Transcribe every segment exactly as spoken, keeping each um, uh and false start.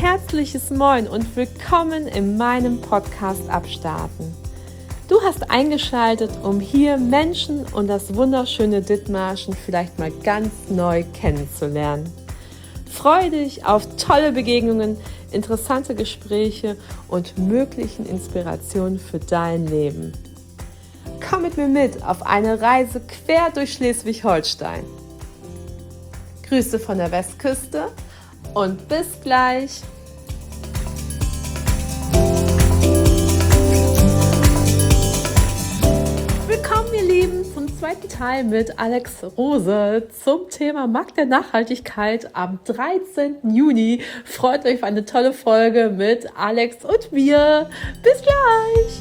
herzliches Moin und willkommen in meinem Podcast Abstarten. Du hast eingeschaltet, um hier Menschen und das wunderschöne Dithmarschen vielleicht mal ganz neu kennenzulernen. Freue dich auf tolle Begegnungen, interessante Gespräche und möglichen Inspirationen für dein Leben. Komm mit mir mit auf eine Reise quer durch Schleswig-Holstein. Grüße von der Westküste und bis gleich. Willkommen, ihr Lieben, zum zweiten Teil mit Alex Rose zum Thema Markt der Nachhaltigkeit am dreizehnten Juni. Freut euch auf eine tolle Folge mit Alex und mir. Bis gleich!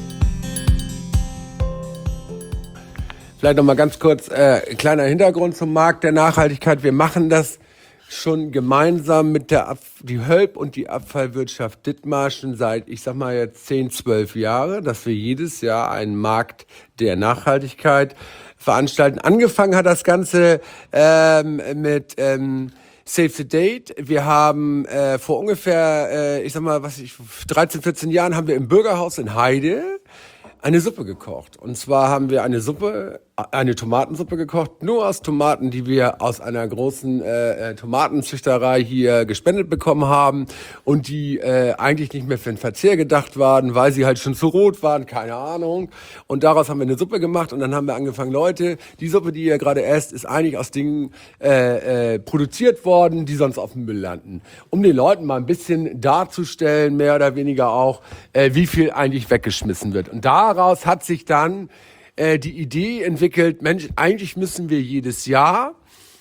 Vielleicht noch mal ganz kurz, äh, kleiner Hintergrund zum Markt der Nachhaltigkeit. Wir machen das schon gemeinsam mit der Ab- die Hölp und die Abfallwirtschaft Dithmarschen seit, ich sag mal jetzt zehn, zwölf Jahre, dass wir jedes Jahr einen Markt der Nachhaltigkeit veranstalten. Angefangen hat das Ganze ähm, mit ähm, Save the Date. Wir haben äh, vor ungefähr, äh, ich sag mal, was ich, dreizehn, vierzehn Jahren haben wir im Bürgerhaus in Heide eine Suppe gekocht. Und zwar haben wir eine Suppe, eine Tomatensuppe gekocht, nur aus Tomaten, die wir aus einer großen äh, Tomatenzüchterei hier gespendet bekommen haben und die äh, eigentlich nicht mehr für den Verzehr gedacht waren, weil sie halt schon zu rot waren, keine Ahnung. Und daraus haben wir eine Suppe gemacht und dann haben wir angefangen, Leute, die Suppe, die ihr gerade esst, ist eigentlich aus Dingen äh, äh, produziert worden, die sonst auf dem Müll landen. Um den Leuten mal ein bisschen darzustellen, mehr oder weniger auch, äh, wie viel eigentlich weggeschmissen wird. Und daraus hat sich dann äh, die Idee entwickelt, Mensch, eigentlich müssen wir jedes Jahr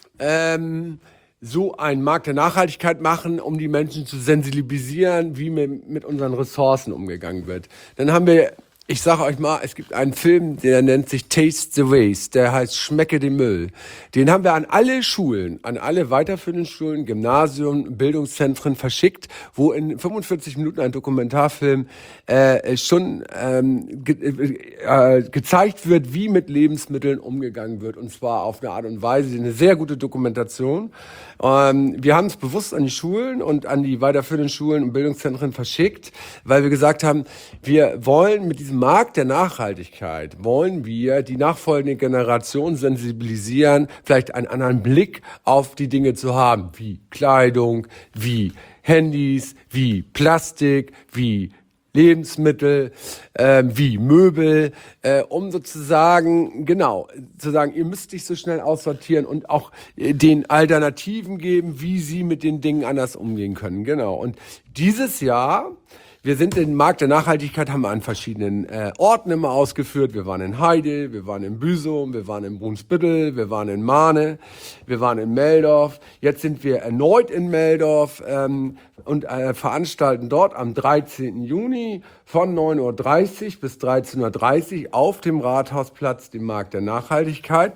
ähm, so einen Markt der Nachhaltigkeit machen, um die Menschen zu sensibilisieren, wie mit, mit unseren Ressourcen umgegangen wird. Dann haben wir, ich sage euch mal, es gibt einen Film, der nennt sich Taste the Waste, der heißt Schmecke den Müll. Den haben wir an alle Schulen, an alle weiterführenden Schulen, Gymnasien, Bildungszentren verschickt, wo in fünfundvierzig Minuten ein Dokumentarfilm äh, schon ähm, ge äh, gezeigt wird, wie mit Lebensmitteln umgegangen wird. Und zwar auf eine Art und Weise, eine sehr gute Dokumentation. Ähm, wir haben es bewusst an die Schulen und an die weiterführenden Schulen und Bildungszentren verschickt, weil wir gesagt haben, wir wollen mit diesem Markt der Nachhaltigkeit, wollen wir die nachfolgende Generation sensibilisieren, vielleicht einen anderen Blick auf die Dinge zu haben, wie Kleidung, wie Handys, wie Plastik, wie Lebensmittel, äh, wie Möbel, äh, um sozusagen, genau, zu sagen, ihr müsst nicht so schnell aussortieren und auch äh, den Alternativen geben, wie sie mit den Dingen anders umgehen können. Genau. Und dieses Jahr, wir sind den Markt der Nachhaltigkeit, haben wir an verschiedenen äh, Orten immer ausgeführt. Wir waren in Heide, wir waren in Büsum, wir waren in Brunsbüttel, wir waren in Mahne, wir waren in Meldorf. Jetzt sind wir erneut in Meldorf ähm, und äh, veranstalten dort am dreizehnten Juni von neun Uhr dreißig bis dreizehn Uhr dreißig auf dem Rathausplatz den Markt der Nachhaltigkeit.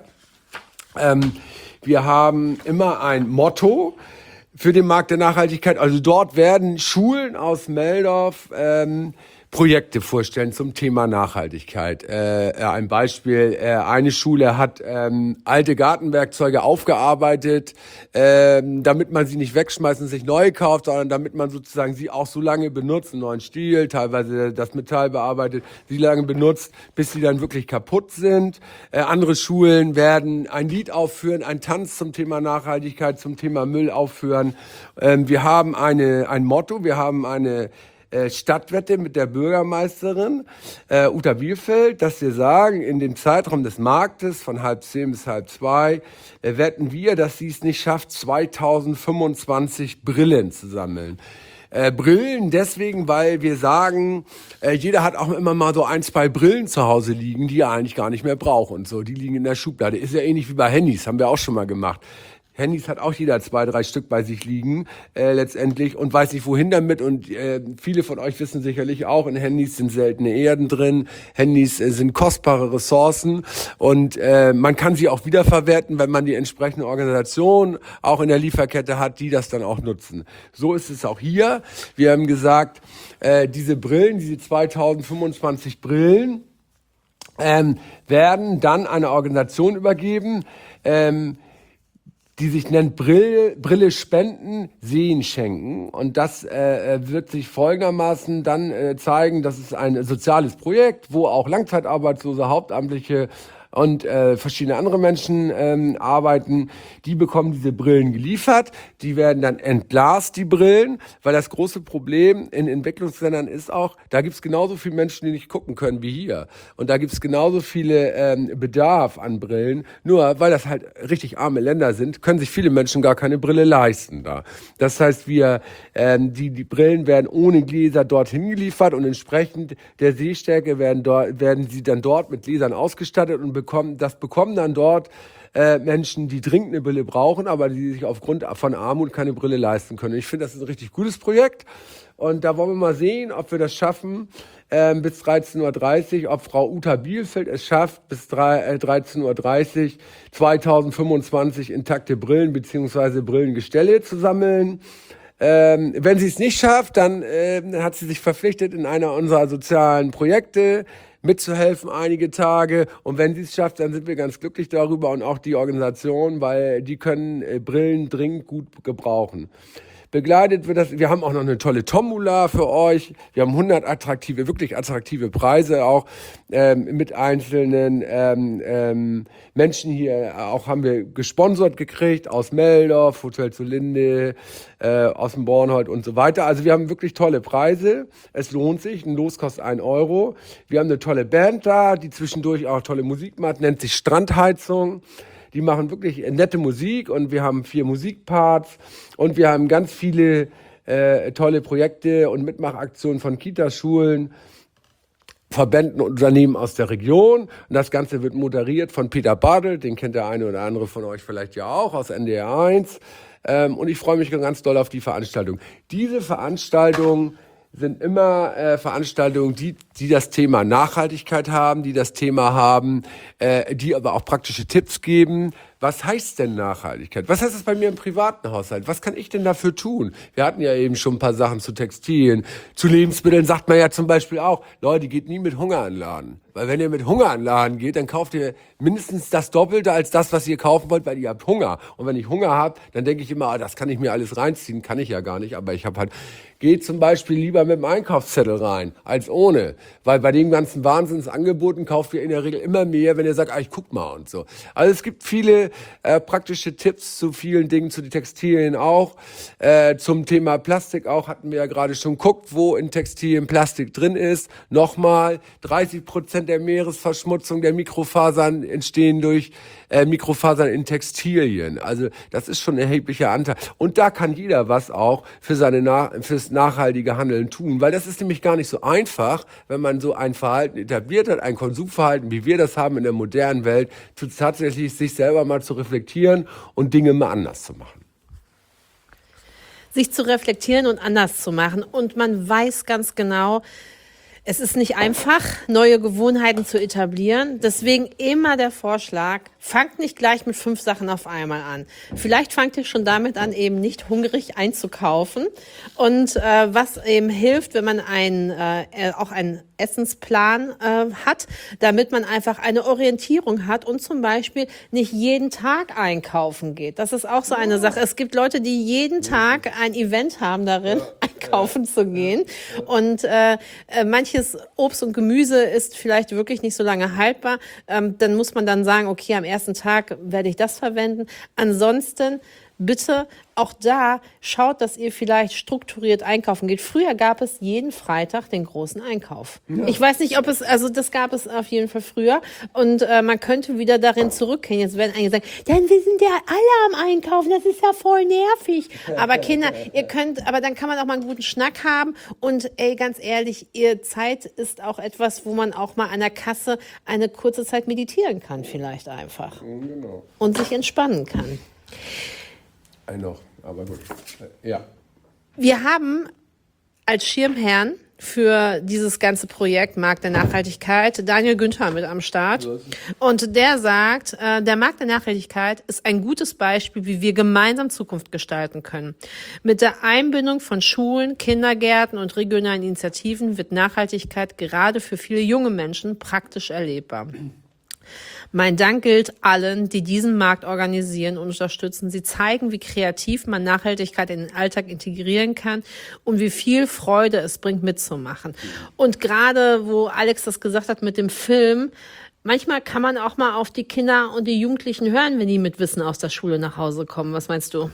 Ähm, wir haben immer ein Motto für den Markt der Nachhaltigkeit. Also dort werden Schulen aus Meldorf ähm, Projekte vorstellen zum Thema Nachhaltigkeit. Äh, ein Beispiel, äh, eine Schule hat ähm, alte Gartenwerkzeuge aufgearbeitet, ähm, damit man sie nicht wegschmeißt und sich neue kauft, sondern damit man sozusagen sie auch so lange benutzt, einen neuen Stiel, teilweise das Metall bearbeitet, sie lange benutzt, bis sie dann wirklich kaputt sind. Äh, andere Schulen werden ein Lied aufführen, einen Tanz zum Thema Nachhaltigkeit, zum Thema Müll aufführen. Ähm, wir haben eine ein Motto, wir haben eine Äh, Stadtwette mit der Bürgermeisterin äh, Uta Bielfeld, dass wir sagen, in dem Zeitraum des Marktes von halb zehn bis halb zwei äh, wetten wir, dass sie es nicht schafft, zweitausendfünfundzwanzig Brillen zu sammeln. Äh, Brillen deswegen, weil wir sagen, äh, jeder hat auch immer mal so ein, zwei Brillen zu Hause liegen, die er eigentlich gar nicht mehr braucht und so. Die liegen in der Schublade. Ist ja ähnlich wie bei Handys, haben wir auch schon mal gemacht. Handys hat auch jeder zwei, drei Stück bei sich liegen, äh, letztendlich, und weiß nicht wohin damit. Und äh, viele von euch wissen sicherlich auch, in Handys sind seltene Erden drin. Handys äh, sind kostbare Ressourcen und äh, man kann sie auch wiederverwerten, wenn man die entsprechende Organisation auch in der Lieferkette hat, die das dann auch nutzen. So ist es auch hier. Wir haben gesagt, äh, diese Brillen, diese zweitausendfünfundzwanzig Brillen, ähm, werden dann einer Organisation übergeben, ähm, die sich nennt Brille, Brille spenden, Sehen schenken. Und das äh, wird sich folgendermaßen dann äh, zeigen, das ist ein soziales Projekt, wo auch Langzeitarbeitslose, Hauptamtliche und äh, verschiedene andere Menschen ähm, arbeiten, die bekommen diese Brillen geliefert, die werden dann entglast, die Brillen, weil das große Problem in Entwicklungsländern ist auch, da gibt's genauso viele Menschen, die nicht gucken können wie hier. Und da gibt's genauso viele ähm, Bedarf an Brillen, nur weil das halt richtig arme Länder sind, können sich viele Menschen gar keine Brille leisten da. Das heißt, wir ähm, die, die Brillen werden ohne Gläser dorthin geliefert und entsprechend der Sehstärke werden, dort, werden sie dann dort mit Gläsern ausgestattet und bekommen, das bekommen dann dort äh, Menschen, die dringend eine Brille brauchen, aber die sich aufgrund von Armut keine Brille leisten können. Ich finde, das ist ein richtig gutes Projekt und da wollen wir mal sehen, ob wir das schaffen äh, bis dreizehn Uhr dreißig, ob Frau Uta Bielfeld es schafft, bis dreizehn Uhr dreißig zweitausendfünfundzwanzig intakte Brillen bzw. Brillengestelle zu sammeln. Ähm, wenn sie es nicht schafft, dann äh, hat sie sich verpflichtet, in einer unserer sozialen Projekte mitzuhelfen einige Tage. Und wenn sie es schafft, dann sind wir ganz glücklich darüber und auch die Organisation, weil die können äh, Brillen dringend gut gebrauchen. Begleitet wird das, wir haben auch noch eine tolle Tombola für euch. Wir haben hundert attraktive, wirklich attraktive Preise auch ähm, mit einzelnen ähm, ähm, Menschen hier. Auch haben wir gesponsert gekriegt aus Meldorf, Hotel zur Linde, äh, aus dem Bornhold und so weiter. Also wir haben wirklich tolle Preise. Es lohnt sich. Ein Los kostet ein Euro. Wir haben eine tolle Band da, die zwischendurch auch tolle Musik macht, nennt sich Strandheizung. Die machen wirklich nette Musik und wir haben vier Musikparts und wir haben ganz viele äh, tolle Projekte und Mitmachaktionen von Kitaschulen, Verbänden und Unternehmen aus der Region. Und das Ganze wird moderiert von Peter Bartelt, den kennt der eine oder andere von euch vielleicht ja auch aus N D R eins. Ähm, und ich freue mich ganz doll auf die Veranstaltung. Diese Veranstaltung sind immer äh, Veranstaltungen, die die das Thema Nachhaltigkeit haben, die das Thema haben, äh, die aber auch praktische Tipps geben. Was heißt denn Nachhaltigkeit? Was heißt das bei mir im privaten Haushalt? Was kann ich denn dafür tun? Wir hatten ja eben schon ein paar Sachen zu Textilien. Zu Lebensmitteln sagt man ja zum Beispiel auch, Leute, geht nie mit Hunger an den Laden. Weil wenn ihr mit Hunger an den Laden geht, dann kauft ihr mindestens das Doppelte als das, was ihr kaufen wollt, weil ihr habt Hunger. Und wenn ich Hunger habe, dann denke ich immer, ah, das kann ich mir alles reinziehen. Kann ich ja gar nicht, aber ich habe halt, geht zum Beispiel lieber mit dem Einkaufszettel rein, als ohne. Weil bei den ganzen Wahnsinnsangeboten kauft ihr in der Regel immer mehr, wenn ihr sagt, ah, ich guck mal und so. Also es gibt viele äh, praktische Tipps zu vielen Dingen, zu den Textilien auch. Äh, zum Thema Plastik auch hatten wir ja gerade schon geguckt, wo in Textilien Plastik drin ist. Nochmal, dreißig Prozent der Meeresverschmutzung der Mikrofasern entstehen durch äh, Mikrofasern in Textilien. Also das ist schon ein erheblicher Anteil. Und da kann jeder was auch für seine Na- fürs nachhaltige Handeln tun, weil das ist nämlich gar nicht so einfach, wenn man so ein Verhalten etabliert hat, ein Konsumverhalten, wie wir das haben in der modernen Welt, zu tatsächlich sich selber mal zu reflektieren und Dinge mal anders zu machen. Sich zu reflektieren und anders zu machen. Und man weiß ganz genau, es ist nicht einfach, neue Gewohnheiten zu etablieren. Deswegen immer der Vorschlag, fangt nicht gleich mit fünf Sachen auf einmal an. Vielleicht fangt ihr schon damit an, eben nicht hungrig einzukaufen. Und äh, was eben hilft, wenn man einen, äh, auch einen Essensplan äh, hat, damit man einfach eine Orientierung hat und zum Beispiel nicht jeden Tag einkaufen geht. Das ist auch so eine Sache. Es gibt Leute, die jeden Tag ein Event haben darin, einkaufen zu gehen. Und äh, manches Obst und Gemüse ist vielleicht wirklich nicht so lange haltbar. Ähm, dann muss man dann sagen, okay, am ersten Tag werde ich das verwenden. Ansonsten bitte auch da schaut, dass ihr vielleicht strukturiert einkaufen geht. Früher gab es jeden Freitag den großen Einkauf. Ja. Ich weiß nicht, ob es, also das gab es auf jeden Fall früher. Und äh, man könnte wieder darin zurückgehen. Jetzt werden einige sagen, dann wir sind ja alle am Einkaufen, das ist ja voll nervig. Aber Kinder, ihr könnt, aber dann kann man auch mal einen guten Schnack haben. Und ey, ganz ehrlich, ihr Zeit ist auch etwas, wo man auch mal an der Kasse eine kurze Zeit meditieren kann, vielleicht einfach. Genau. Und sich entspannen kann. Ein noch, aber gut. Ja. Wir haben als Schirmherrn für dieses ganze Projekt Markt der Nachhaltigkeit Daniel Günther mit am Start. Und der sagt, äh, der Markt der Nachhaltigkeit ist ein gutes Beispiel, wie wir gemeinsam Zukunft gestalten können. Mit der Einbindung von Schulen, Kindergärten und regionalen Initiativen wird Nachhaltigkeit gerade für viele junge Menschen praktisch erlebbar. Mein Dank gilt allen, die diesen Markt organisieren und unterstützen. Sie zeigen, wie kreativ man Nachhaltigkeit in den Alltag integrieren kann und wie viel Freude es bringt, mitzumachen. Und gerade, wo Alex das gesagt hat mit dem Film, manchmal kann man auch mal auf die Kinder und die Jugendlichen hören, wenn die mit Wissen aus der Schule nach Hause kommen. Was meinst du?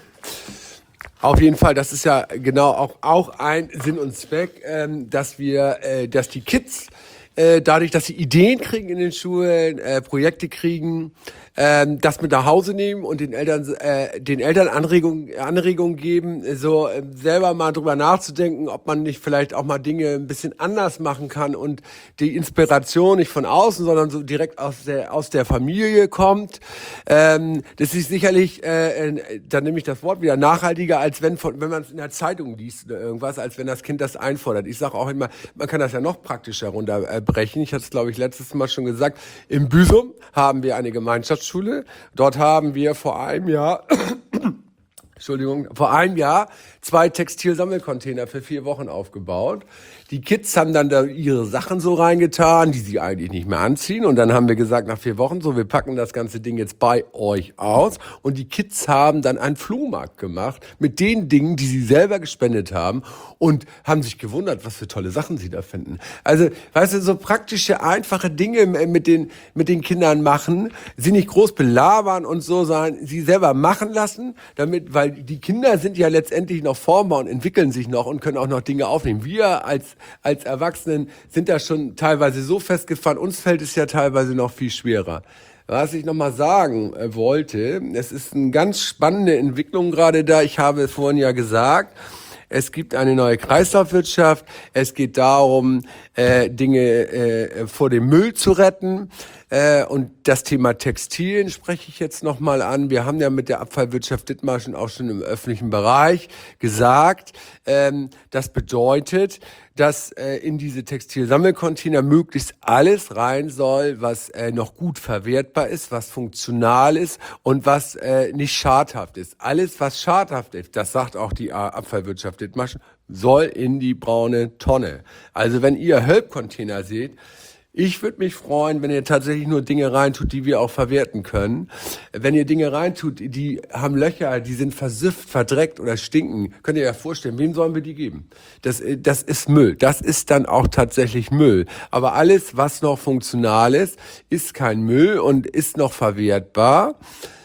Auf jeden Fall, das ist ja genau auch, auch ein Sinn und Zweck, ähm, dass wir, äh, dass die Kids äh, dadurch, dass sie Ideen kriegen in den Schulen, äh, Projekte kriegen, ähm, das mit nach Hause nehmen und den Eltern äh, den Eltern Anregungen Anregungen geben, so äh, selber mal drüber nachzudenken, ob man nicht vielleicht auch mal Dinge ein bisschen anders machen kann und die Inspiration nicht von außen, sondern so direkt aus der aus der Familie kommt. Ähm, das ist sicherlich, äh, dann nehme ich das Wort wieder, nachhaltiger, als wenn von, wenn man es in der Zeitung liest oder irgendwas, als wenn das Kind das einfordert. Ich sage auch immer, man kann das ja noch praktischer runterbrechen. Ich hatte es, glaube ich, letztes Mal schon gesagt. Im Büsum haben wir eine Gemeinschaftsschule. Dort haben wir vor einem Jahr, Entschuldigung, vor einem Jahr zwei Textilsammelcontainer für vier Wochen aufgebaut. Die Kids haben dann da ihre Sachen so reingetan, die sie eigentlich nicht mehr anziehen. Und dann haben wir gesagt, nach vier Wochen, so, wir packen das ganze Ding jetzt bei euch aus. Und die Kids haben dann einen Flohmarkt gemacht mit den Dingen, die sie selber gespendet haben und haben sich gewundert, was für tolle Sachen sie da finden. Also, weißt du, so praktische, einfache Dinge mit den, mit den Kindern machen, sie nicht groß belabern und so, sondern sie selber machen lassen, damit, weil die Kinder sind ja letztendlich noch formbar und entwickeln sich noch und können auch noch Dinge aufnehmen. Wir als als Erwachsenen sind da schon teilweise so festgefahren, uns fällt es ja teilweise noch viel schwerer. Was ich nochmal sagen äh, wollte, es ist eine ganz spannende Entwicklung gerade da, ich habe es vorhin ja gesagt, es gibt eine neue Kreislaufwirtschaft, es geht darum, äh, Dinge äh, vor dem Müll zu retten. Äh, und das Thema Textilien spreche ich jetzt nochmal an. Wir haben ja mit der Abfallwirtschaft Dithmarschen auch schon im öffentlichen Bereich gesagt, ähm, das bedeutet, dass äh, in diese Textilsammelcontainer möglichst alles rein soll, was äh, noch gut verwertbar ist, was funktional ist und was äh, nicht schadhaft ist. Alles, was schadhaft ist, das sagt auch die Abfallwirtschaft Dithmarschen, soll in die braune Tonne. Also wenn ihr Hölp-Container seht, ich würde mich freuen, wenn ihr tatsächlich nur Dinge reintut, die wir auch verwerten können. Wenn ihr Dinge reintut, die haben Löcher, die sind versifft, verdreckt oder stinken, könnt ihr ja vorstellen, wem sollen wir die geben? Das, das ist Müll. Das ist dann auch tatsächlich Müll. Aber alles, was noch funktional ist, ist kein Müll und ist noch verwertbar.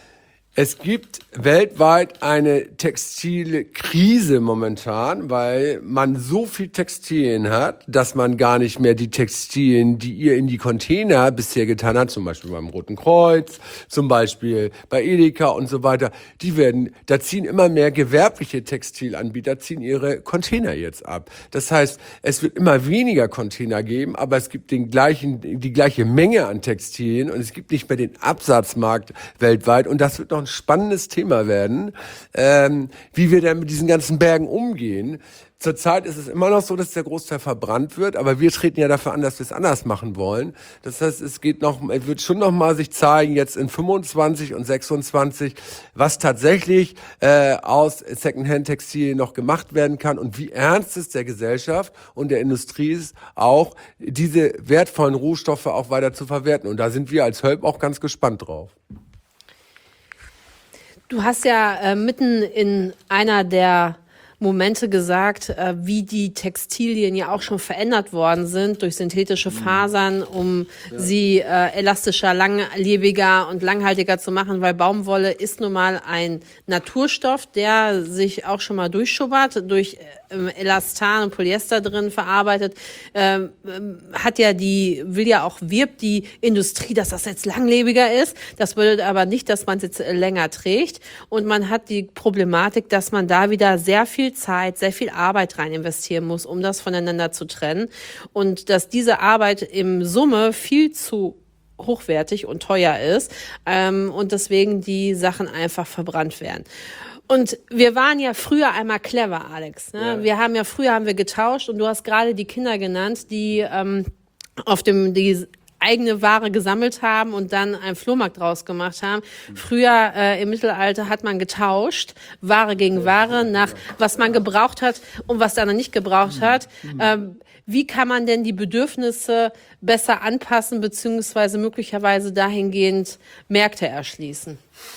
Es gibt weltweit eine textile Krise momentan, weil man so viel Textilien hat, dass man gar nicht mehr die Textilien, die ihr in die Container bisher getan habt, zum Beispiel beim Roten Kreuz, zum Beispiel bei Edeka und so weiter, die werden, da ziehen immer mehr gewerbliche Textilanbieter, ziehen ihre Container jetzt ab. Das heißt, es wird immer weniger Container geben, aber es gibt den gleichen, die gleiche Menge an Textilien und es gibt nicht mehr den Absatzmarkt weltweit und das wird noch ein spannendes Thema werden, ähm, wie wir dann mit diesen ganzen Bergen umgehen. Zurzeit ist es immer noch so, dass der Großteil verbrannt wird, aber wir treten ja dafür an, dass wir es anders machen wollen. Das heißt, es geht noch, es wird schon noch mal sich zeigen, jetzt in fünfundzwanzig und sechsundzwanzig, was tatsächlich äh, aus Secondhand-Textilien noch gemacht werden kann und wie ernst es der Gesellschaft und der Industrie ist, auch diese wertvollen Rohstoffe auch weiter zu verwerten. Und da sind wir als Hölp auch ganz gespannt drauf. Du hast ja äh, mitten in einer der Momente gesagt, äh, wie die Textilien ja auch schon verändert worden sind durch synthetische Fasern, um ja. sie äh, elastischer, langlebiger und langhaltiger zu machen, weil Baumwolle ist nun mal ein Naturstoff, der sich auch schon mal durchschubbert, durch äh, Elastan und Polyester drin verarbeitet, ähm, hat ja die, will ja auch, wirbt die Industrie, dass das jetzt langlebiger ist. Das bedeutet aber nicht, dass man es jetzt länger trägt. Und man hat die Problematik, dass man da wieder sehr viel Zeit, sehr viel Arbeit rein investieren muss, um das voneinander zu trennen. Und dass diese Arbeit im Summe viel zu hochwertig und teuer ist ähm, und deswegen die Sachen einfach verbrannt werden. Und wir waren ja früher einmal clever, Alex. Ne? Ja. Wir haben ja früher haben wir getauscht und du hast gerade die Kinder genannt, die ähm, auf dem die eigene Ware gesammelt haben und dann einen Flohmarkt draus gemacht haben. Früher äh, im Mittelalter hat man getauscht, Ware gegen Ware, nach was man gebraucht hat und was der andere nicht gebraucht hat. Ähm, wie kann man denn die Bedürfnisse besser anpassen, beziehungsweise möglicherweise dahingehend Märkte erschließen?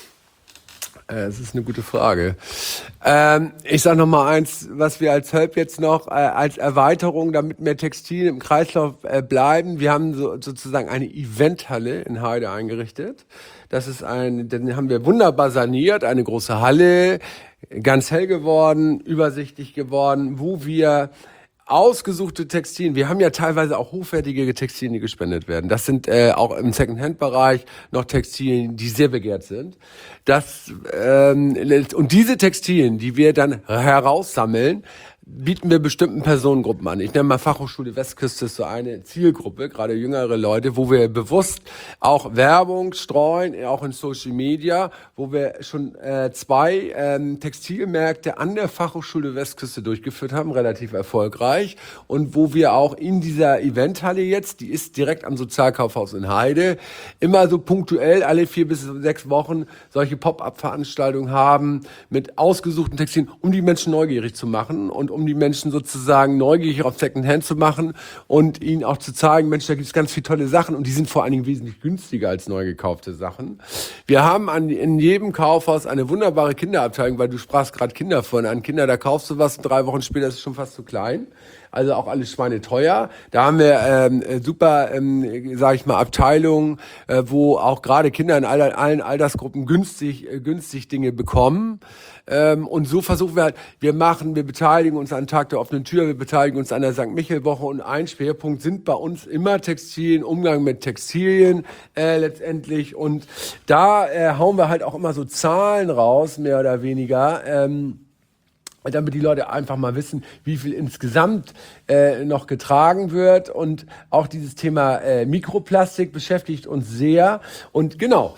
Das ist eine gute Frage. Ähm, ich sage noch mal eins, was wir als Hölp jetzt noch äh, als Erweiterung, damit mehr Textilien im Kreislauf äh, bleiben. Wir haben so, sozusagen eine Eventhalle in Heide eingerichtet. Das ist ein, den haben wir wunderbar saniert, eine große Halle, ganz hell geworden, übersichtlich geworden, wo wir ausgesuchte Textilien, wir haben ja teilweise auch hochwertige Textilien, die gespendet werden. Das sind äh, auch im Second-Hand-Bereich noch Textilien, die sehr begehrt sind. Das, ähm, und diese Textilien, die wir dann heraussammeln, bieten wir bestimmten Personengruppen an. Ich nenne mal Fachhochschule Westküste, ist so eine Zielgruppe, gerade jüngere Leute, wo wir bewusst auch Werbung streuen, auch in Social Media, wo wir schon äh, zwei ähm, Textilmärkte an der Fachhochschule Westküste durchgeführt haben, relativ erfolgreich, und wo wir auch in dieser Eventhalle jetzt, die ist direkt am Sozialkaufhaus in Heide, immer so punktuell alle vier bis sechs Wochen solche Pop-up-Veranstaltungen haben mit ausgesuchten Textilien, um die Menschen neugierig zu machen und um die Menschen sozusagen neugierig auf Secondhand zu machen und ihnen auch zu zeigen, Mensch, da gibt es ganz viele tolle Sachen und die sind vor allen Dingen wesentlich günstiger als neu gekaufte Sachen. Wir haben an, in jedem Kaufhaus eine wunderbare Kinderabteilung, weil du sprachst gerade Kinder vorhin an. Kinder, da kaufst du was und drei Wochen später ist es schon fast zu klein. Also auch alles schweineteuer. Da haben wir ähm, super, ähm, sage ich mal, Abteilungen, äh, wo auch gerade Kinder in aller, allen Altersgruppen günstig, äh, günstig Dinge bekommen. Ähm, und so versuchen wir halt, wir machen, wir beteiligen uns an Tag der offenen Tür, wir beteiligen uns an der Sankt Michael-Woche und ein Schwerpunkt sind bei uns immer Textilien, Umgang mit Textilien äh, letztendlich. Und da äh, hauen wir halt auch immer so Zahlen raus, mehr oder weniger, ähm, damit die Leute einfach mal wissen, wie viel insgesamt äh, noch getragen wird. Und auch dieses Thema äh, Mikroplastik beschäftigt uns sehr. Und genau,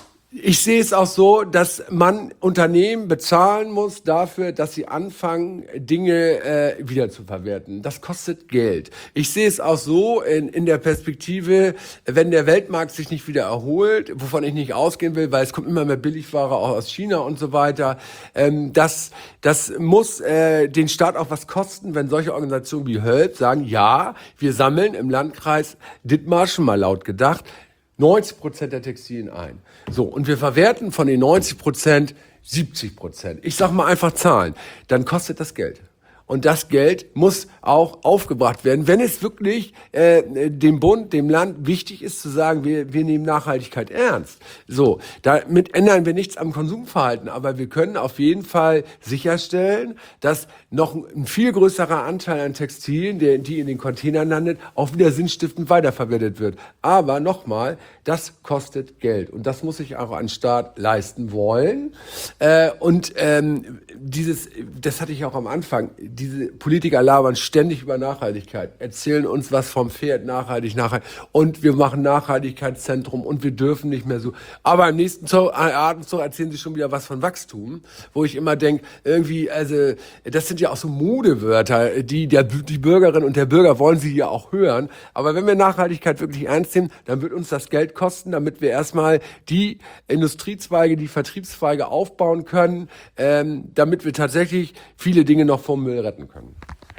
ich sehe es auch so, dass man Unternehmen bezahlen muss dafür, dass sie anfangen, Dinge äh, wieder zu verwerten. Das kostet Geld. Ich sehe es auch so in, in der Perspektive, wenn der Weltmarkt sich nicht wieder erholt, wovon ich nicht ausgehen will, weil es kommt immer mehr Billigware auch aus China und so weiter. Ähm, das, das muss äh, den Staat auch was kosten, wenn solche Organisationen wie Hölp sagen, ja, wir sammeln im Landkreis Dithmarschen, mal laut gedacht, neunzig Prozent der Textilien ein. So, und wir verwerten von den neunzig Prozent siebzig Prozent. Ich sag mal einfach Zahlen. Dann kostet das Geld. Und das Geld muss auch aufgebracht werden, wenn es wirklich äh, dem Bund, dem Land wichtig ist zu sagen, wir, wir nehmen Nachhaltigkeit ernst. So, damit ändern wir nichts am Konsumverhalten, aber wir können auf jeden Fall sicherstellen, dass noch ein viel größerer Anteil an Textilien, der, die in den Containern landet, auch wieder sinnstiftend weiterverwertet wird. Aber nochmal, das kostet Geld und das muss sich auch ein Staat leisten wollen. Äh, und ähm, dieses, das hatte ich auch am Anfang, diese Politiker labern ständig über Nachhaltigkeit, erzählen uns was vom Pferd, nachhaltig, nachhaltig, und wir machen Nachhaltigkeitszentrum und wir dürfen nicht mehr so. Aber im nächsten Atemzug erzählen sie schon wieder was von Wachstum, wo ich immer denke, irgendwie, also das sind ja auch so Modewörter, die der, die Bürgerin und der Bürger wollen sie ja auch hören. Aber wenn wir Nachhaltigkeit wirklich ernst nehmen, dann wird uns das Geld kosten, damit wir erstmal die Industriezweige, die Vertriebszweige aufbauen können, ähm, damit wir tatsächlich viele Dinge noch vom Müll retten können.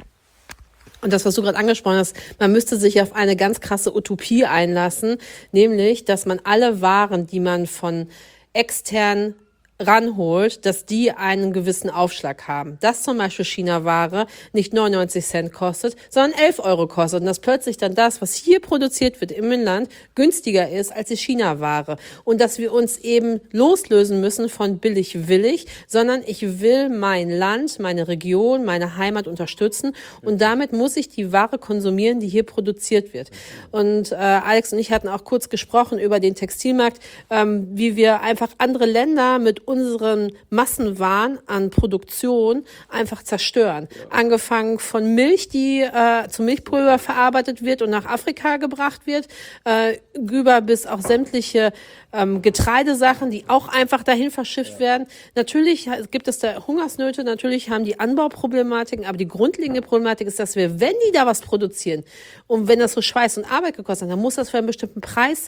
Und das, was du gerade angesprochen hast, man müsste sich auf eine ganz krasse Utopie einlassen, nämlich, dass man alle Waren, die man von extern ranholt, dass die einen gewissen Aufschlag haben. Dass zum Beispiel China-Ware nicht neunundneunzig Cent kostet, sondern elf Euro kostet. Und dass plötzlich dann das, was hier produziert wird im Inland, günstiger ist als die China-Ware. Und dass wir uns eben loslösen müssen von billig-willig, sondern ich will mein Land, meine Region, meine Heimat unterstützen. Und damit muss ich die Ware konsumieren, die hier produziert wird. Und äh, Alex und ich hatten auch kurz gesprochen über den Textilmarkt, ähm, wie wir einfach andere Länder mit unseren Massenwahn an Produktion einfach zerstören. Ja. Angefangen von Milch, die äh, zu Milchpulver verarbeitet wird und nach Afrika gebracht wird, äh, über bis auch sämtliche ähm, Getreidesachen, die auch einfach dahin verschifft ja. werden. Natürlich gibt es da Hungersnöte, natürlich haben die Anbauproblematiken, aber die grundlegende Problematik ist, dass wir, wenn die da was produzieren und wenn das so Schweiß und Arbeit gekostet hat, dann muss das für einen bestimmten Preis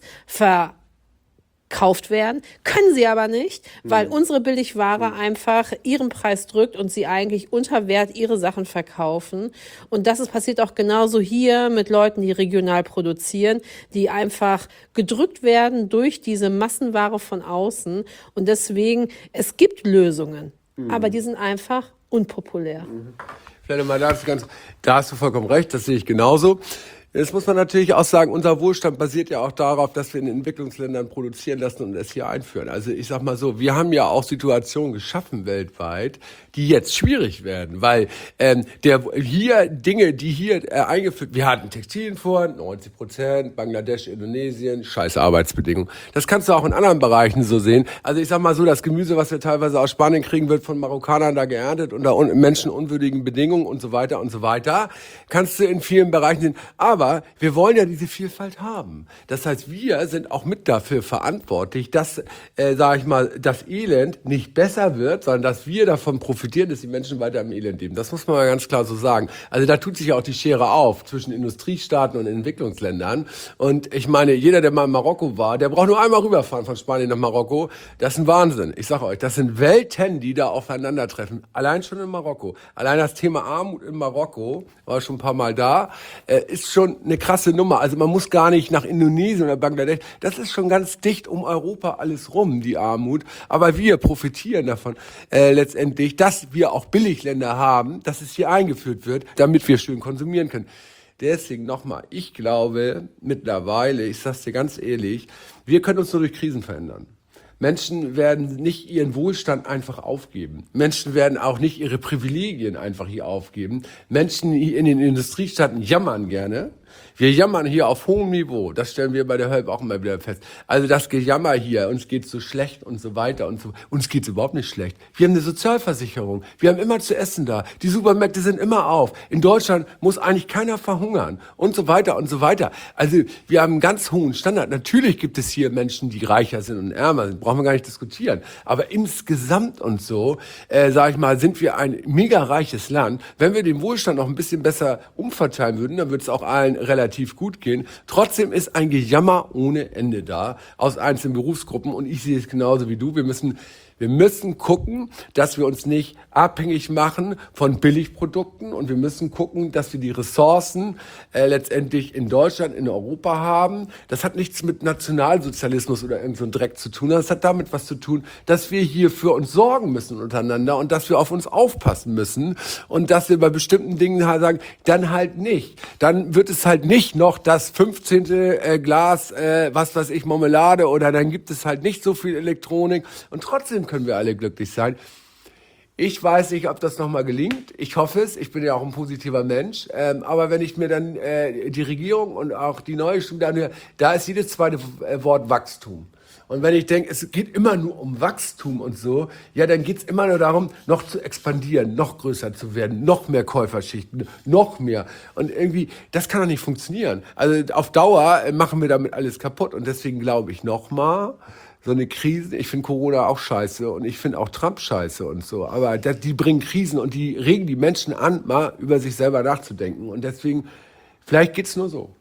verkauft werden. Können sie aber nicht, weil mhm. unsere Billigware mhm. einfach ihren Preis drückt und sie eigentlich unter Wert ihre Sachen verkaufen. Und das ist passiert auch genauso hier mit Leuten, die regional produzieren, die einfach gedrückt werden durch diese Massenware von außen. Und deswegen, es gibt Lösungen, mhm. aber die sind einfach unpopulär. Mhm. Vielleicht mal dazu ganz, da hast du vollkommen recht, das sehe ich genauso. Jetzt muss man natürlich auch sagen, unser Wohlstand basiert ja auch darauf, dass wir in Entwicklungsländern produzieren lassen und es hier einführen. Also ich sag mal so, wir haben ja auch Situationen geschaffen weltweit, die jetzt schwierig werden, weil ähm, der hier Dinge, die hier äh, eingeführt, wir hatten Textilien vor, neunzig Prozent, Bangladesch, Indonesien, scheiß Arbeitsbedingungen. Das kannst du auch in anderen Bereichen so sehen. Also ich sag mal so, das Gemüse, was wir teilweise aus Spanien kriegen, wird von Marokkanern da geerntet unter un- menschenunwürdigen Bedingungen und so weiter und so weiter. Kannst du in vielen Bereichen sehen. Aber Aber wir wollen ja diese Vielfalt haben. Das heißt, wir sind auch mit dafür verantwortlich, dass, äh, sage ich mal, das Elend nicht besser wird, sondern dass wir davon profitieren, dass die Menschen weiter im Elend leben. Das muss man mal ganz klar so sagen. Also da tut sich ja auch die Schere auf zwischen Industriestaaten und Entwicklungsländern. Und ich meine, jeder, der mal in Marokko war, der braucht nur einmal rüberfahren von Spanien nach Marokko. Das ist ein Wahnsinn. Ich sage euch, das sind Welten, die da aufeinandertreffen. Allein schon in Marokko. Allein das Thema Armut in Marokko, war schon ein paar Mal da, äh, ist schon eine krasse Nummer. Also man muss gar nicht nach Indonesien oder Bangladesch. Das ist schon ganz dicht um Europa alles rum, die Armut. Aber wir profitieren davon äh, letztendlich, dass wir auch Billigländer haben, dass es hier eingeführt wird, damit wir schön konsumieren können. Deswegen nochmal, ich glaube mittlerweile, ich sag's dir ganz ehrlich, wir können uns nur durch Krisen verändern. Menschen werden nicht ihren Wohlstand einfach aufgeben. Menschen werden auch nicht ihre Privilegien einfach hier aufgeben. Menschen in den Industriestaaten jammern gerne. Wir jammern hier auf hohem Niveau. Das stellen wir bei der Help auch immer wieder fest. Also das Gejammer hier, uns geht's so schlecht und so weiter und so. Uns geht's überhaupt nicht schlecht. Wir haben eine Sozialversicherung. Wir haben immer zu essen da. Die Supermärkte sind immer auf. In Deutschland muss eigentlich keiner verhungern und so weiter und so weiter. Also wir haben einen ganz hohen Standard. Natürlich gibt es hier Menschen, die reicher sind und ärmer sind. Brauchen wir gar nicht diskutieren. Aber insgesamt und so, äh, sage ich mal, sind wir ein mega reiches Land. Wenn wir den Wohlstand noch ein bisschen besser umverteilen würden, dann würde es auch allen relativ gut gehen. Trotzdem ist ein Gejammer ohne Ende da aus einzelnen Berufsgruppen und ich sehe es genauso wie du. Wir müssen Wir müssen gucken, dass wir uns nicht abhängig machen von Billigprodukten und wir müssen gucken, dass wir die Ressourcen äh, letztendlich in Deutschland, in Europa haben. Das hat nichts mit Nationalsozialismus oder irgend so einem Dreck zu tun. Das hat damit was zu tun, dass wir hier für uns sorgen müssen untereinander und dass wir auf uns aufpassen müssen und dass wir bei bestimmten Dingen halt sagen, dann halt nicht. Dann wird es halt nicht noch das fünfzehnte Äh, Glas, äh, was weiß ich, Marmelade oder dann gibt es halt nicht so viel Elektronik und trotzdem können wir alle glücklich sein. Ich weiß nicht, ob das nochmal gelingt. Ich hoffe es. Ich bin ja auch ein positiver Mensch. Ähm, aber wenn ich mir dann äh, die Regierung und auch die neue Stimme anhöre, da ist jedes zweite Wort Wachstum. Und wenn ich denke, es geht immer nur um Wachstum und so, ja, dann geht's immer nur darum, noch zu expandieren, noch größer zu werden, noch mehr Käuferschichten, noch mehr. Und irgendwie, das kann doch nicht funktionieren. Also auf Dauer machen wir damit alles kaputt. Und deswegen glaube ich nochmal, so eine Krise, ich finde Corona auch scheiße und ich finde auch Trump scheiße und so, aber das, die bringen Krisen und die regen die Menschen an, mal über sich selber nachzudenken und deswegen, vielleicht geht's nur so.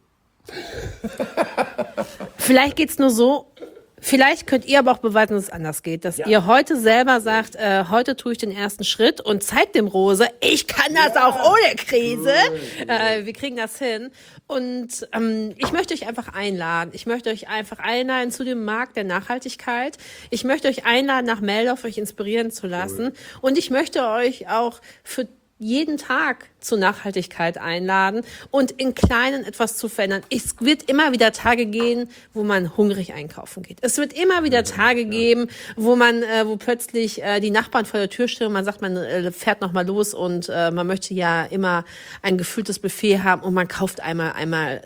Vielleicht geht's nur so. Vielleicht könnt ihr aber auch beweisen, dass es anders geht, dass ja. ihr heute selber sagt, äh, heute tue ich den ersten Schritt und zeigt dem Rose, ich kann das ja. auch ohne Krise. Äh, wir kriegen das hin. Und ähm, ich möchte euch einfach einladen. Ich möchte euch einfach einladen zu dem Markt der Nachhaltigkeit. Ich möchte euch einladen, nach Meldorf euch inspirieren zu lassen. Cool. Und ich möchte euch auch für jeden Tag zur Nachhaltigkeit einladen und in Kleinen etwas zu verändern. Es wird immer wieder Tage gehen, wo man hungrig einkaufen geht. Es wird immer wieder Tage geben, wo man, äh, wo plötzlich äh, die Nachbarn vor der Tür stehen und man sagt, man äh, fährt noch mal los und äh, man möchte ja immer ein gefülltes Buffet haben und man kauft einmal, einmal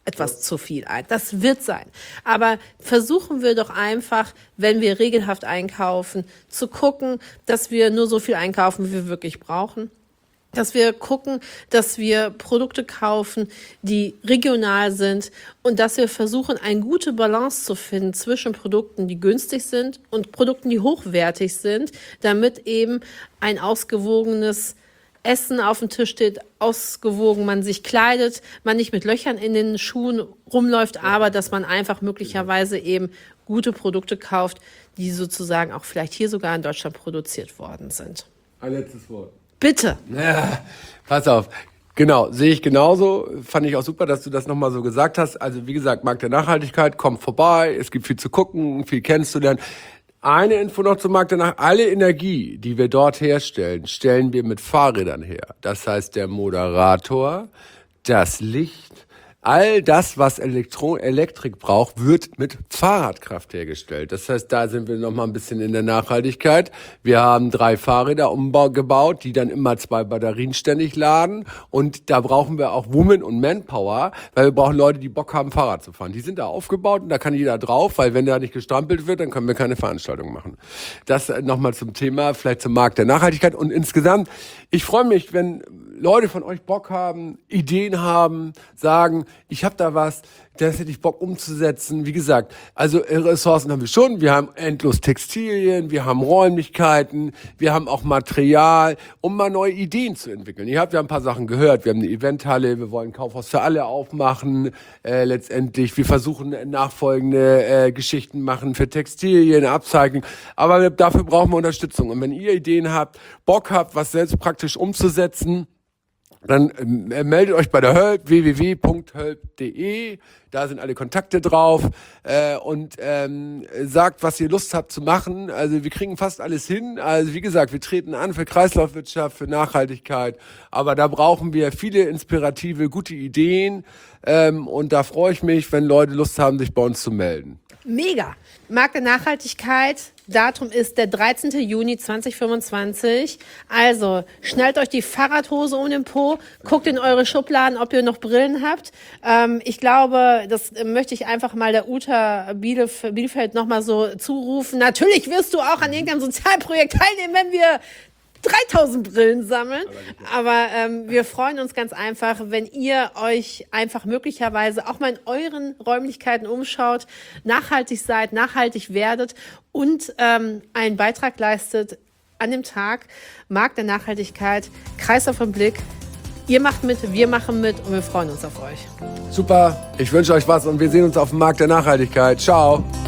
etwas zu viel ein. Das wird sein. Aber versuchen wir doch einfach, wenn wir regelhaft einkaufen, zu gucken, dass wir nur so viel einkaufen, wie wir wirklich brauchen. Dass wir gucken, dass wir Produkte kaufen, die regional sind und dass wir versuchen, eine gute Balance zu finden zwischen Produkten, die günstig sind und Produkten, die hochwertig sind, damit eben ein ausgewogenes Essen auf dem Tisch steht, ausgewogen, man sich kleidet, man nicht mit Löchern in den Schuhen rumläuft, aber dass man einfach möglicherweise eben gute Produkte kauft, die sozusagen auch vielleicht hier sogar in Deutschland produziert worden sind. Ein letztes Wort. Bitte. Ja, pass auf. Genau, sehe ich genauso. Fand ich auch super, dass du das nochmal so gesagt hast. Also wie gesagt, Markt der Nachhaltigkeit, kommt vorbei. Es gibt viel zu gucken, viel kennenzulernen. Eine Info noch zum Markt der Nachhaltigkeit. Alle Energie, die wir dort herstellen, stellen wir mit Fahrrädern her. Das heißt, der Moderator, das Licht, all das, was Elektro- Elektrik braucht, wird mit Fahrradkraft hergestellt. Das heißt, da sind wir noch mal ein bisschen in der Nachhaltigkeit. Wir haben drei Fahrräder umgebaut, die dann immer zwei Batterien ständig laden. Und da brauchen wir auch Woman- und Manpower, weil wir brauchen Leute, die Bock haben, Fahrrad zu fahren. Die sind da aufgebaut und da kann jeder drauf, weil wenn da nicht gestrampelt wird, dann können wir keine Veranstaltung machen. Das nochmal zum Thema, vielleicht zum Markt der Nachhaltigkeit. Und insgesamt, ich freue mich, wenn Leute von euch Bock haben, Ideen haben, sagen, ich habe da was, das hätte ich Bock umzusetzen. Wie gesagt, also Ressourcen haben wir schon. Wir haben endlos Textilien, wir haben Räumlichkeiten, wir haben auch Material, um mal neue Ideen zu entwickeln. Ihr habt ja ein paar Sachen gehört. Wir haben eine Eventhalle, wir wollen Kaufhaus für alle aufmachen. Äh, letztendlich, wir versuchen nachfolgende äh, Geschichten machen für Textilien, Upcycling. Aber dafür brauchen wir Unterstützung. Und wenn ihr Ideen habt, Bock habt, was selbst praktisch umzusetzen, dann äh, meldet euch bei der Hölp, w w w punkt hölp punkt d e, da sind alle Kontakte drauf äh, und ähm, sagt, was ihr Lust habt zu machen. Also wir kriegen fast alles hin. Also wie gesagt, wir treten an für Kreislaufwirtschaft, für Nachhaltigkeit, aber da brauchen wir viele inspirative, gute Ideen ähm, und da freue ich mich, wenn Leute Lust haben, sich bei uns zu melden. Mega. Markt der Nachhaltigkeit. Datum ist der dreizehnten Juni zweitausendfünfundzwanzig. Also schnallt euch die Fahrradhose um den Po, guckt in eure Schubladen, ob ihr noch Brillen habt. Ähm, ich glaube, das möchte ich einfach mal der Uta Bielef- Bielefeld nochmal so zurufen. Natürlich wirst du auch an irgendeinem Sozialprojekt teilnehmen, wenn wir dreitausend Brillen sammeln, aber ähm, wir freuen uns ganz einfach, wenn ihr euch einfach möglicherweise auch mal in euren Räumlichkeiten umschaut, nachhaltig seid, nachhaltig werdet und ähm, einen Beitrag leistet an dem Tag Markt der Nachhaltigkeit, Kreislauf im Blick. Ihr macht mit, wir machen mit und wir freuen uns auf euch. Super, ich wünsche euch was und wir sehen uns auf dem Markt der Nachhaltigkeit. Ciao.